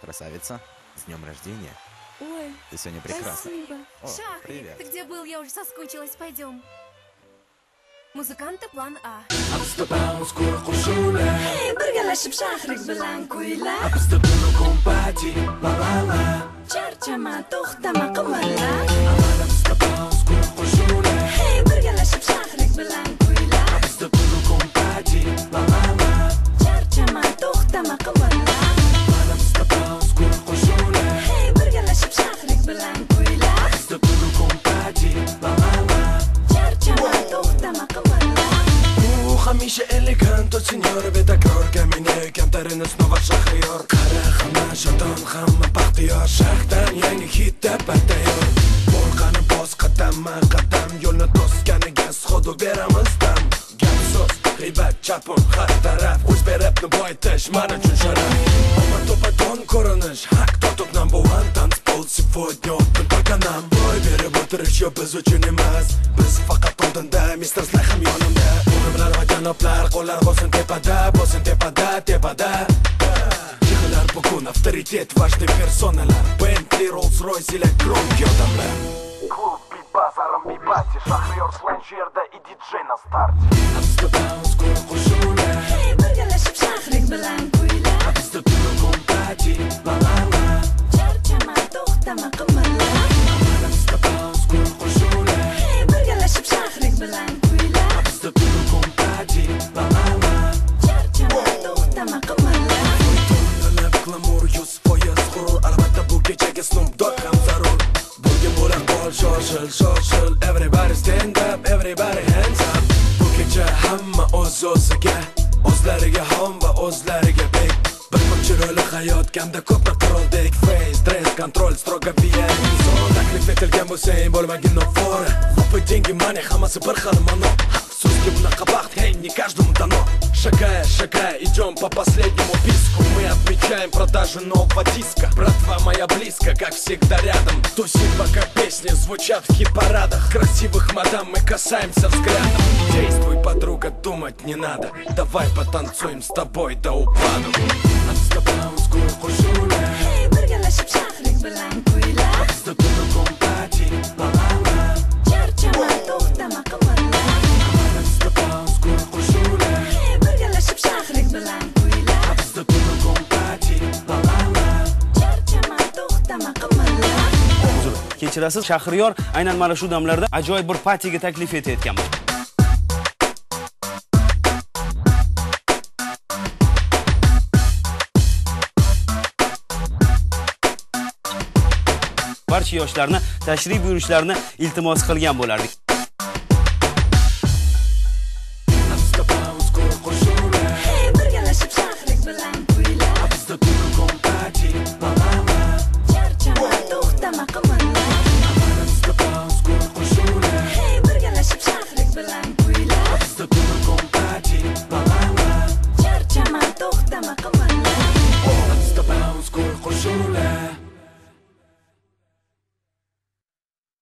Красавица, с днем рождения. Ой, Ты сегодня прекрасна. спасибо. О, Шахрик, привет. ты где был? Я уже соскучилась. Пойдем. Muzikanta plan A. Hey, birgalashib Shahrik bilan kuylab. Bizda buni kompati, la la la. Charchama, to'xtama, qimirla. Bizda bounce qo'shula. Hey, birgalashib Shahrik bilan kuylab. Bizda buni kompati, la la la. Charchama, to'xtama, qimirla. Bizda bounce qo'shula. Hey, birgalashib Shahrik bilan kuylab. Bizda buni kompati, la la la. Charchama, to'xtama, qimirla. Hamisha elegant, senyor betakror kamine kamtarini snova Shahriyor. Qara hamma shadon, hamma baxtiyor. Shahdan yangi hit tayyor. Qo'rqani bos qadamma qadam, yo'lni to'sganiga shodu beramiz dam. Gap so'z, g'iybat, chapun har taraf, o'z beribni boyitish men uchun sharaf. Omma to'padon ko'rinish, haq totib number one tanzpol сегодня open только нам. Boy berib o'tirish yo biz uchun emas, biz faqat oldinda, Mr. Slaham yonimda. O'limlar va janoblar, qo'llar bo'lsin tepada, tepada. Chehralar bugun avtoritet, важный personalar. Bentley, Rolls-Royce ila gромкие odamlar. Klub, beat, bas, R&B, party, Shahriyor slang yerda и DJ na start. Bizda bounce qo'shula. Hey, birgalashib Shahrik bilan kuylab. Bizda buni kompati, la la la. Charchama, to'xtama, qimirla. Bizda bounce qo'shula. Hey, birgalashib Shahrik bilan kuylab. Bizda buni kompati, la la la. Charchama, to'xtama, qimirla. Tonlanib glamour 100% g'urur. Albatta bu kechaga Snoop Dogg ham zarur. Bugun bo'la qol shoshil. Everybody stand up, everybody hands up. Bu kecha hamma o'z-o'ziga, o'zlariga xom va o'zlariga bek. Bir chiroyli hayot kamda ko'proq qiroldek. Face, dress, control, strogo VIP. Taklif etilgan bo'lsang bo'lmagin nofora. Ho'p деньги, money, hammasi bir xil ma'no. Afsuski bunaqa baxt, hey, не каждому дано. Шагая, идем по последнему писку. Мы отмечаем продажу нового диска. Братва моя близко, как всегда рядом. Тусим, пока песни звучат в хит-парадах. Красивых мадам мы касаемся взглядом. Действуй, подруга, думать не надо. Давай потанцуем с тобой до упаду. Bizda bounce qo'shula. Hey, birgalashib Shahrik bilan kuylab. Bizda buni kompati, la la la. Charchama, to'xtama, qimirla. Bizda bounce qo'shula. Hey, birgalashib Shahrik bilan kuylab. Bizda buni kompati, la la la. Charchama, to'xtama, qimirla. Kechirasiz, Shahriyor aynan mana shu damlarda ajoyib bir partiyaga taklif etayotganman. Barcha yoshlarni tashrif buyurishlarini iltimos qilgan bo'lardik.